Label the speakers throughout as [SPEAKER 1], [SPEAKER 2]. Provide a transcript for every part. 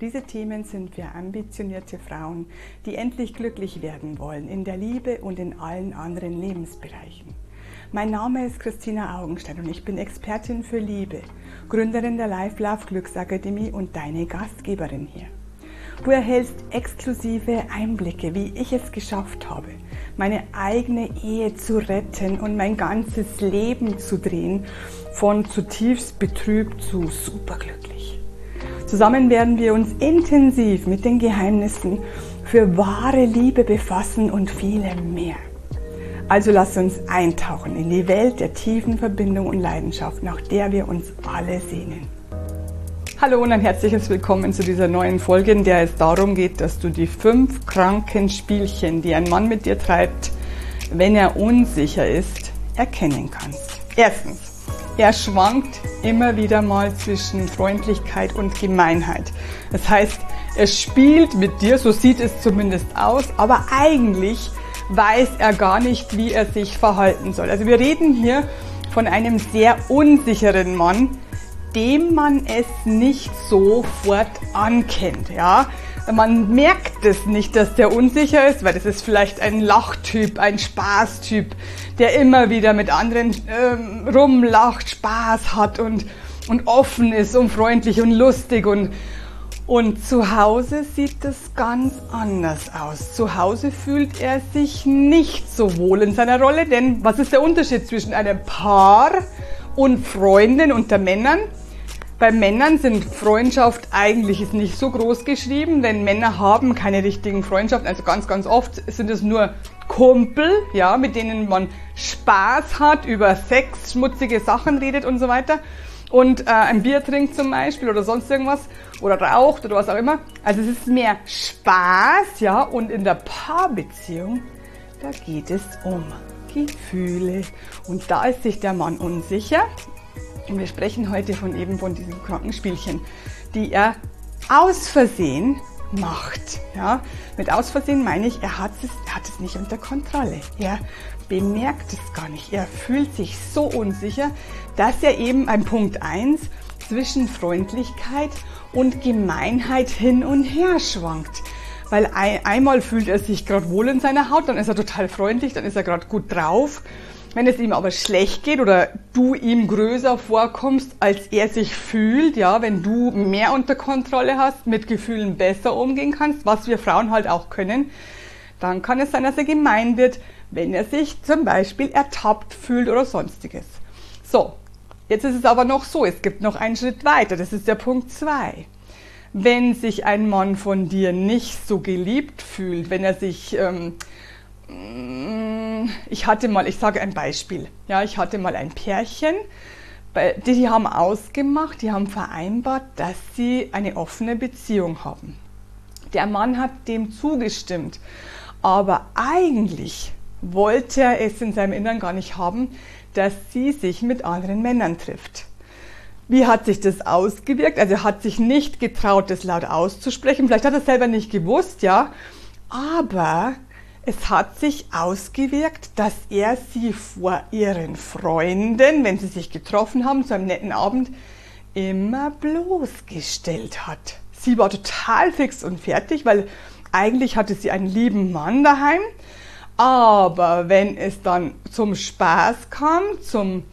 [SPEAKER 1] diese Themen sind für ambitionierte Frauen, die endlich glücklich werden wollen in der Liebe und in allen anderen Lebensbereichen. Mein Name ist Christina Augenstein und ich bin Expertin für Liebe, Gründerin der Life Love Glücksakademie und deine Gastgeberin hier. Du erhältst exklusive Einblicke, wie ich es geschafft habe, meine eigene Ehe zu retten und mein ganzes Leben zu drehen, von zutiefst betrübt zu superglücklich. Zusammen werden wir uns intensiv mit den Geheimnissen für wahre Liebe befassen und vielem mehr. Also lass uns eintauchen in die Welt der tiefen Verbindung und Leidenschaft, nach der wir uns alle sehnen. Hallo und ein herzliches Willkommen zu dieser neuen Folge, in der es darum geht, dass du die 5 kranken Spielchen, die ein Mann mit dir treibt, wenn er unsicher ist, erkennen kannst. Erstens, er schwankt immer wieder mal zwischen Freundlichkeit und Gemeinheit. Das heißt, er spielt mit dir, so sieht es zumindest aus, aber eigentlich weiß er gar nicht, wie er sich verhalten soll. Also wir reden hier von einem sehr unsicheren Mann, dem man es nicht sofort ankennt. Ja? Man merkt es nicht, dass der unsicher ist, weil das ist vielleicht ein Lachtyp, ein Spaßtyp, der immer wieder mit anderen rumlacht, Spaß hat und offen ist und freundlich und lustig. Und zu Hause sieht das ganz anders aus. Zu Hause fühlt er sich nicht so wohl in seiner Rolle, denn was ist der Unterschied zwischen einem Paar und Freunden unter Männern? Bei Männern sind Freundschaft eigentlich ist nicht so groß geschrieben, denn Männer haben keine richtigen Freundschaften. Also ganz, ganz oft sind es nur Kumpel, ja, mit denen man Spaß hat, über Sex, schmutzige Sachen redet und so weiter. Und ein Bier trinkt zum Beispiel oder sonst irgendwas oder raucht oder was auch immer. Also es ist mehr Spaß, ja, und in der Paarbeziehung, da geht es um Gefühle. Und da ist sich der Mann unsicher. Und wir sprechen heute von diesen kranken Spielchen, die er aus Versehen macht. Ja? Mit aus Versehen meine ich, er hat es nicht unter Kontrolle. Er bemerkt es gar nicht. Er fühlt sich so unsicher, dass er eben ein Punkt 1 zwischen Freundlichkeit und Gemeinheit hin und her schwankt. Weil einmal fühlt er sich gerade wohl in seiner Haut, dann ist er total freundlich, dann ist er gerade gut drauf. Wenn es ihm aber schlecht geht oder du ihm größer vorkommst, als er sich fühlt, ja, wenn du mehr unter Kontrolle hast, mit Gefühlen besser umgehen kannst, was wir Frauen halt auch können, dann kann es sein, dass er gemein wird, wenn er sich zum Beispiel ertappt fühlt oder sonstiges. So, jetzt ist es aber noch so, es gibt noch einen Schritt weiter, das ist der Punkt 2. Wenn sich ein Mann von dir nicht so geliebt fühlt, wenn er sich... ich sage ein Beispiel. Ja, ich hatte mal ein Pärchen, die haben ausgemacht, die haben vereinbart, dass sie eine offene Beziehung haben. Der Mann hat dem zugestimmt, aber eigentlich wollte er es in seinem Innern gar nicht haben, dass sie sich mit anderen Männern trifft. Wie hat sich das ausgewirkt? Also er hat sich nicht getraut, das laut auszusprechen. Vielleicht hat er es selber nicht gewusst, ja, aber es hat sich ausgewirkt, dass er sie vor ihren Freunden, wenn sie sich getroffen haben, zu einem netten Abend, immer bloßgestellt hat. Sie war total fix und fertig, weil eigentlich hatte sie einen lieben Mann daheim. Aber wenn es dann zum Spaß kam, zum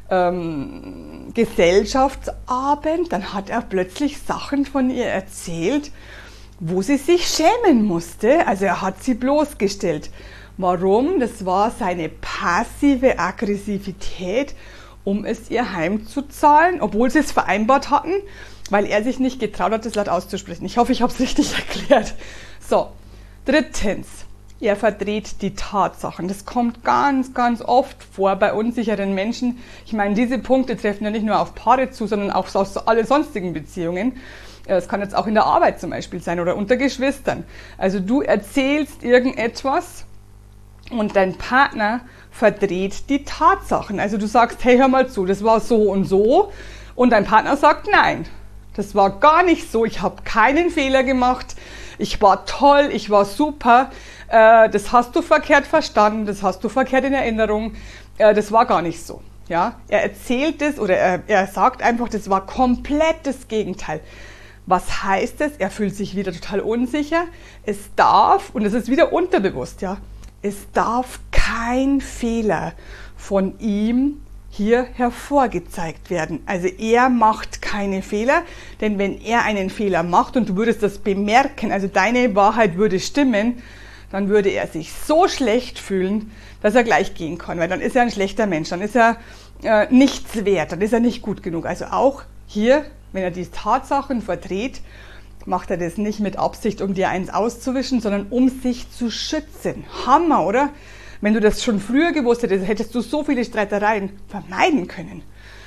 [SPEAKER 1] Gesellschaftsabend, dann hat er plötzlich Sachen von ihr erzählt, wo sie sich schämen musste. Also er hat sie bloßgestellt. Warum? Das war seine passive Aggressivität, um es ihr heimzuzahlen, obwohl sie es vereinbart hatten, weil er sich nicht getraut hat, das laut auszusprechen. Ich hoffe, ich habe es richtig erklärt. So, drittens, er verdreht die Tatsachen. Das kommt ganz, ganz oft vor bei unsicheren Menschen. Ich meine, diese Punkte treffen ja nicht nur auf Paare zu, sondern auch auf alle sonstigen Beziehungen. Es kann jetzt auch in der Arbeit zum Beispiel sein oder unter Geschwistern. Also du erzählst irgendetwas und dein Partner verdreht die Tatsachen. Also du sagst, hey, hör mal zu, das war so und dein Partner sagt, nein, das war gar nicht so, ich habe keinen Fehler gemacht, ich war toll, ich war super, das hast du verkehrt verstanden, das hast du verkehrt in Erinnerung, das war gar nicht so. Ja? Er erzählt es oder er sagt einfach, das war komplett das Gegenteil. Was heißt es? Er fühlt sich wieder total unsicher. Es darf, und es ist wieder unterbewusst, ja, es darf kein Fehler von ihm hier hervorgezeigt werden. Also er macht keine Fehler, denn wenn er einen Fehler macht und du würdest das bemerken, also deine Wahrheit würde stimmen, dann würde er sich so schlecht fühlen, dass er gleich gehen kann, weil dann ist er ein schlechter Mensch, dann ist er nichts wert, dann ist er nicht gut genug. Also auch hier, wenn er die Tatsachen verdreht, macht er das nicht mit Absicht, um dir eins auszuwischen, sondern um sich zu schützen. Hammer, oder? Wenn du das schon früher gewusst hättest, hättest du so viele Streitereien vermeiden können.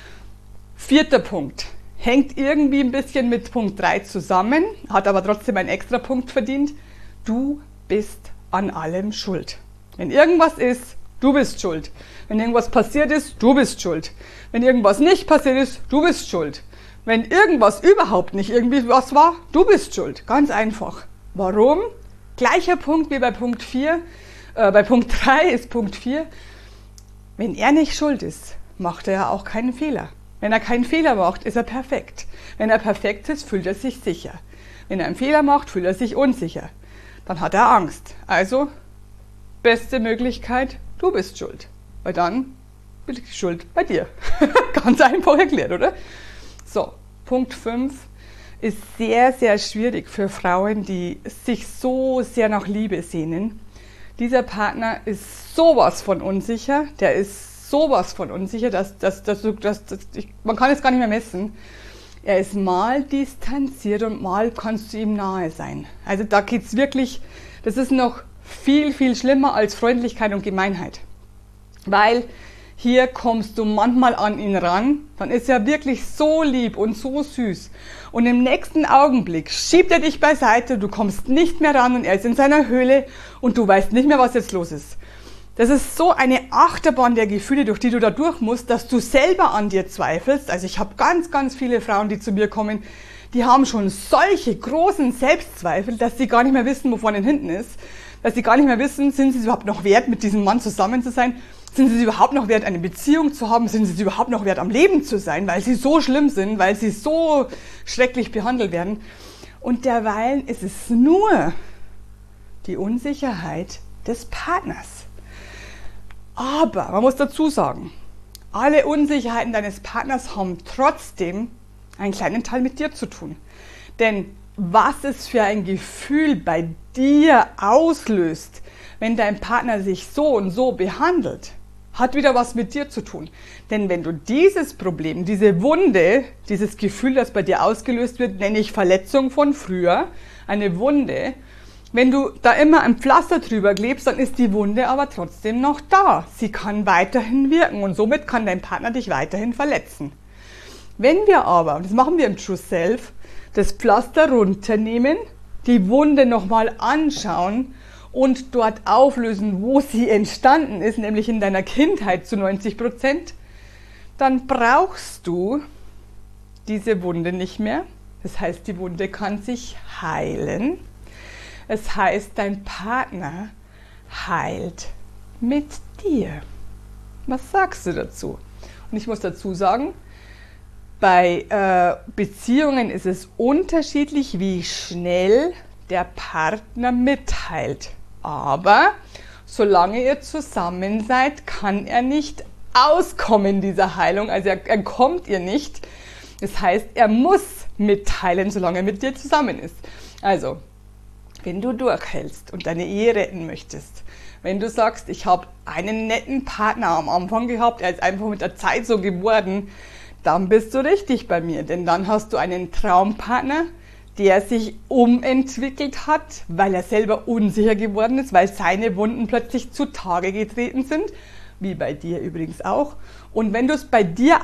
[SPEAKER 1] 4. Punkt. Hängt irgendwie ein bisschen mit Punkt 3 zusammen, hat aber trotzdem einen extra Punkt verdient. Du bist an allem schuld. Wenn irgendwas ist, du bist schuld. Wenn irgendwas passiert ist, du bist schuld. Wenn irgendwas nicht passiert ist, du bist schuld. Wenn irgendwas überhaupt nicht irgendwie was war, du bist schuld. Ganz einfach. Warum? Gleicher Punkt wie bei Punkt 4. Bei Punkt 3 ist Punkt 4. Wenn er nicht schuld ist, macht er ja auch keinen Fehler. Wenn er keinen Fehler macht, ist er perfekt. Wenn er perfekt ist, fühlt er sich sicher. Wenn er einen Fehler macht, fühlt er sich unsicher. Dann hat er Angst. Also, beste Möglichkeit, du bist schuld. Weil dann liegt die Schuld bei dir. Ganz einfach erklärt, oder? So, Punkt 5 ist sehr, sehr schwierig für Frauen, die sich so sehr nach Liebe sehnen. Dieser Partner ist sowas von unsicher, der ist sowas von unsicher, man kann es gar nicht mehr messen. Er ist mal distanziert und mal kannst du ihm nahe sein. Also da geht's wirklich, das ist noch viel, viel schlimmer als Freundlichkeit und Gemeinheit. Weil hier kommst du manchmal an ihn ran, dann ist er wirklich so lieb und so süß. Und im nächsten Augenblick schiebt er dich beiseite, du kommst nicht mehr ran und er ist in seiner Höhle und du weißt nicht mehr, was jetzt los ist. Das ist so eine Achterbahn der Gefühle, durch die du da durch musst, dass du selber an dir zweifelst. Also ich habe ganz, ganz viele Frauen, die zu mir kommen, die haben schon solche großen Selbstzweifel, dass sie gar nicht mehr wissen, wo vorne und hinten ist. Dass sie gar nicht mehr wissen, sind sie es überhaupt noch wert, mit diesem Mann zusammen zu sein? Sind sie es überhaupt noch wert, eine Beziehung zu haben? Sind sie es überhaupt noch wert, am Leben zu sein? Weil sie so schlimm sind, weil sie so schrecklich behandelt werden. Und derweilen ist es nur die Unsicherheit des Partners. Aber man muss dazu sagen, alle Unsicherheiten deines Partners haben trotzdem einen kleinen Teil mit dir zu tun. Denn was es für ein Gefühl bei dir auslöst, wenn dein Partner sich so und so behandelt, hat wieder was mit dir zu tun. Denn wenn du dieses Problem, diese Wunde, dieses Gefühl, das bei dir ausgelöst wird, nenne ich Verletzung von früher, eine Wunde, wenn du da immer ein Pflaster drüber klebst, dann ist die Wunde aber trotzdem noch da. Sie kann weiterhin wirken und somit kann dein Partner dich weiterhin verletzen. Wenn wir aber, und das machen wir im True Self, das Pflaster runternehmen, die Wunde nochmal anschauen und dort auflösen, wo sie entstanden ist, nämlich in deiner Kindheit zu 90%, dann brauchst du diese Wunde nicht mehr. Das heißt, die Wunde kann sich heilen. Es heißt, dein Partner heilt mit dir. Was sagst du dazu? Und ich muss dazu sagen, bei Beziehungen ist es unterschiedlich, wie schnell der Partner mitteilt. Aber solange ihr zusammen seid, kann er nicht auskommen dieser Heilung. Also er kommt ihr nicht. Das heißt, er muss mitteilen, solange er mit dir zusammen ist. Also, wenn du durchhältst und deine Ehe retten möchtest, wenn du sagst, ich habe einen netten Partner am Anfang gehabt, er ist einfach mit der Zeit so geworden, dann bist du richtig bei mir. Denn dann hast du einen Traumpartner, der sich umentwickelt hat, weil er selber unsicher geworden ist, weil seine Wunden plötzlich zutage getreten sind, wie bei dir übrigens auch. Und wenn du es bei dir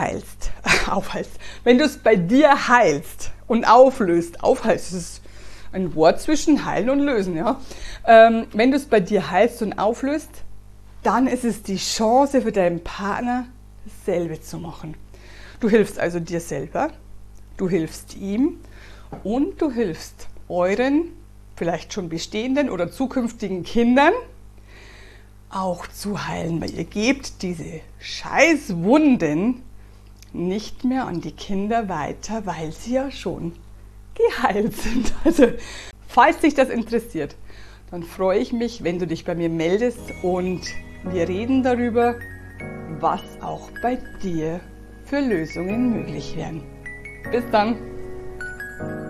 [SPEAKER 1] wenn du es bei dir heilst und auflöst, das ist ein Wort zwischen heilen und lösen, ja. Wenn du es bei dir heilst und auflöst, dann ist es die Chance für deinen Partner, dasselbe zu machen. Du hilfst also dir selber, du hilfst ihm und du hilfst euren, vielleicht schon bestehenden oder zukünftigen Kindern auch zu heilen, weil ihr gebt diese Scheißwunden nicht mehr an die Kinder weiter, weil sie ja schon geheilt sind. Also, falls dich das interessiert, dann freue ich mich, wenn du dich bei mir meldest und wir reden darüber, was auch bei dir für Lösungen möglich wären. Bis dann!